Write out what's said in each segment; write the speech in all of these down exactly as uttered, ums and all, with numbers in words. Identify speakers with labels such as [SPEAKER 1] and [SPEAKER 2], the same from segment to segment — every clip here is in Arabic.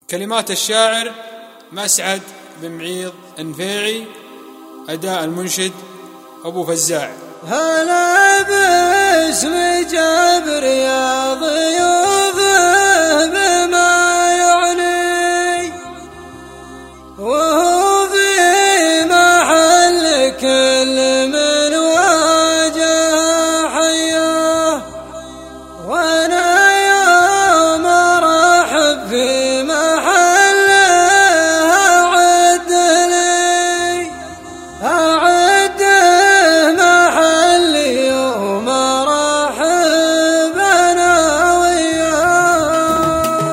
[SPEAKER 1] كلمات الشاعر مسعد بن معيض النفيعي، أداء المنشد أبو فزاع.
[SPEAKER 2] هلا باسم جابر يا ضيوفه بما يعني، وهو في محل كل من واجه حياه، وانا يوم ارحب في محله اعد لي اعد محلي يوم ارحب انا وياه.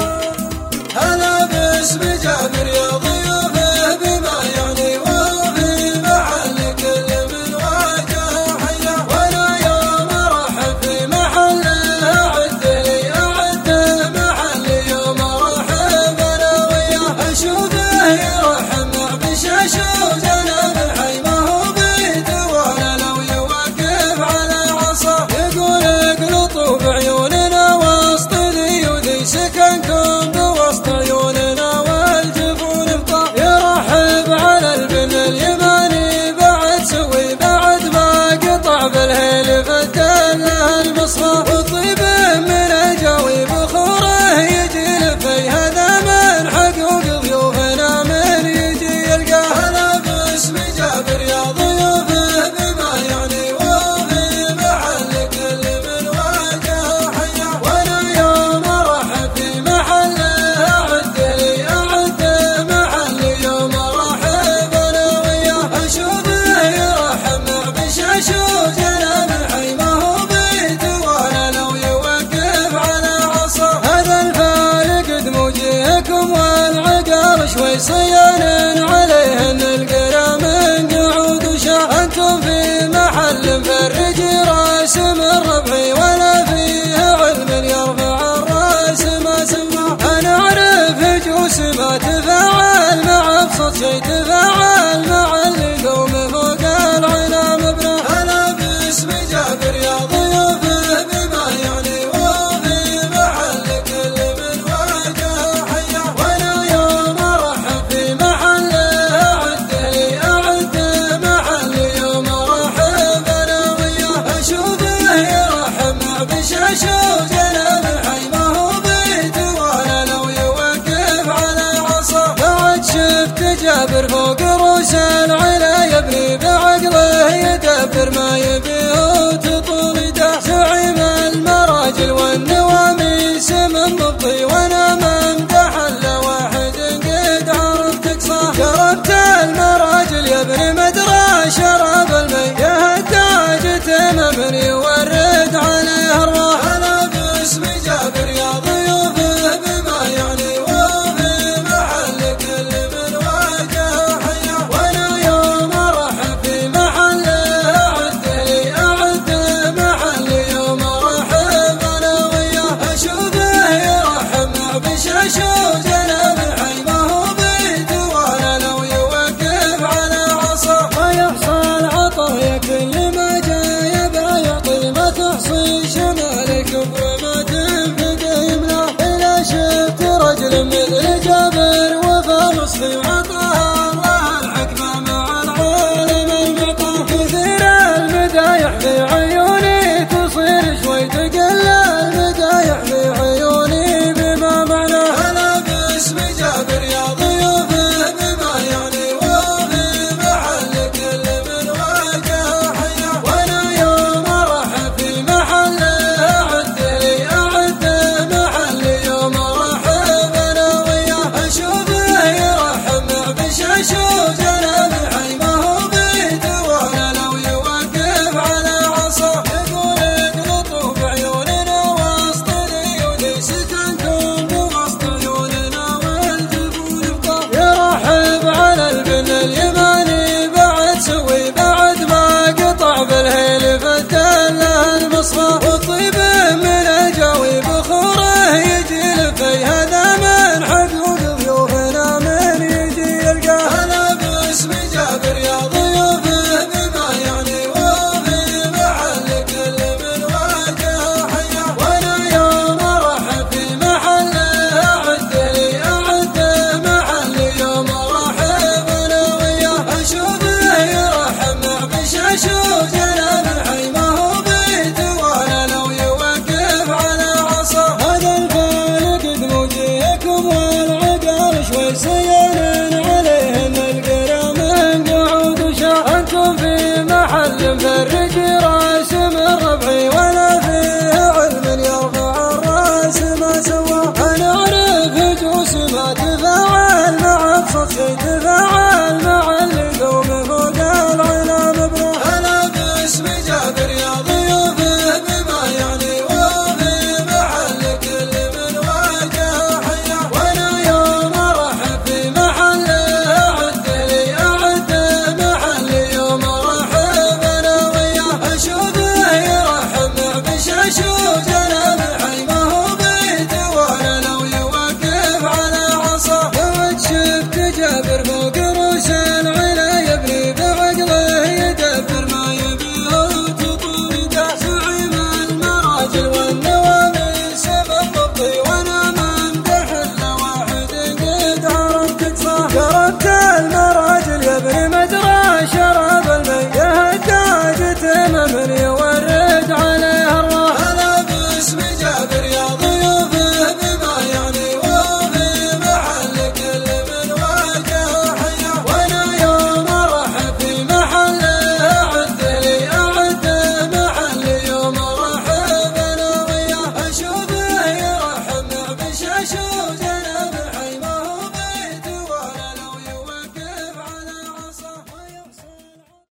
[SPEAKER 2] هلا باسم جابر يا ضيوفه بما يعني، وهو في محل كل من واجه حياه، وانا يوم ارحب في محله اعد لي اعد محلي يوم ارحب انا وياه. اشوفه يرحم مع بشاش وجنب الحي، ما هو بيت ولا لو يوقف على عصا، يقول اقلطوا بعيوننا وسط ذيودي، سكنكم بوسط عيوننا والجفون ابطا، يرحب على البن اليماني بعد سوي بعد ما قطع بالهيل فتله المصفى، وطيب من الجوي بخوره يجي لفي، هذا من حقوق ضيوفنا من يجي يلقاه. هلا باسم جابر يا ضيوفه بما يعني، وهو في محل كل من واجه حياه، وانا يوم ارحب في محله اعد لي اعد محلي يوم ارحب انا وياه. اشوفه يرحم مع بشاش وجنب الحي، ما هو بيت ولا لو يوقف على عصا، هذا الفالق دموجهكم والعقار شوي صيان عليهن القرى من قعود وشاه، انتم في محل مفرج راس من ربعي، ولا فيه علم يرفع الراس ما سماه، انا اعرف جوس ما تفاعل مع ابسط شي تفاعل مع اللي قوم فوق العنام بناه. هلا باسم جابر يا ضيوفه بما يعني، وهو في محل كل من واجه حياه، وانا يوم ارحب في محله اعد لي اعد محلي يوم ارحب انا وياه. اشوفه يرحم مع بشاش وجنب الحي، ما هو بيت ولا لو يوقف على عصا، بعد شفت جابر فوق روس العلا يبني بعقله يدبر ما يبيه وتطول يده، زعيم المراجل والنواميس من ضبطي، وانا ممدح الا واحد قد عرفت اقصاه، جربت المراجل يا ابن مدرى شراب المي، يا هتاج تمام يورد عليه الروح. هلا باسم جابر يا ضيوفه بما يعني، وهو في محل كل من واجه حياه، وانا يوم ارحب في محله اعد لي اعد محلي يوم ارحب انا وياه. اشوفه يرحم مع بشاش وجنب